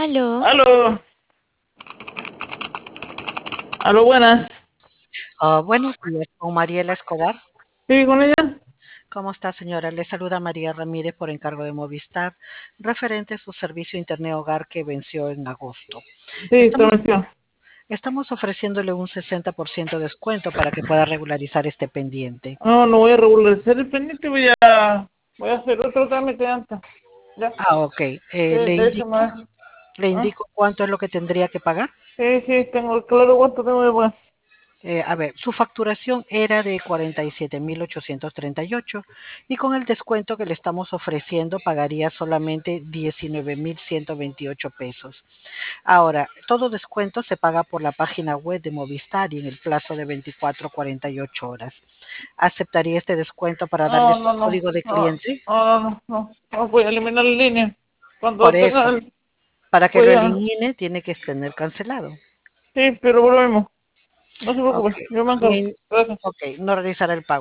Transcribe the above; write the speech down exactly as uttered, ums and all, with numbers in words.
Aló, Aló, aló, buenas. Ah, buenos días, con Mariela Escobar. Sí, con ella. ¿Cómo está, señora? Le saluda María Ramírez por encargo de Movistar, referente a su servicio Internet Hogar que venció en agosto. Sí, se Estamos, metió. estamos ofreciéndole un sesenta por ciento de descuento para que pueda regularizar este pendiente. No, no voy a regularizar el pendiente, voy a, voy a hacer otro trámite antes. Ya, Ah, ok. sí, Eh, le de hecho, indico, más. le ¿Ah? indico cuánto es lo que tendría que pagar. Sí, sí, tengo claro cuánto tengo que pagar. Eh, a ver, su facturación era de cuarenta y siete mil ochocientos treinta y ocho y con el descuento que le estamos ofreciendo pagaría solamente diecinueve mil ciento veintiocho pesos. Ahora, todo descuento se paga por la página web de Movistar y en el plazo de veinticuatro a cuarenta y ocho horas. ¿Aceptaría este descuento para darle No, su no, no, código de no, cliente? no, no, no, no, voy a eliminar la línea. Por Cuando tenga eso, el, para que lo voy a, elimine tiene que tener cancelado. sí, pero volvemos. No se Ok, preocupe, yo me me encargo. in- Gracias. ok, no realizará el pago.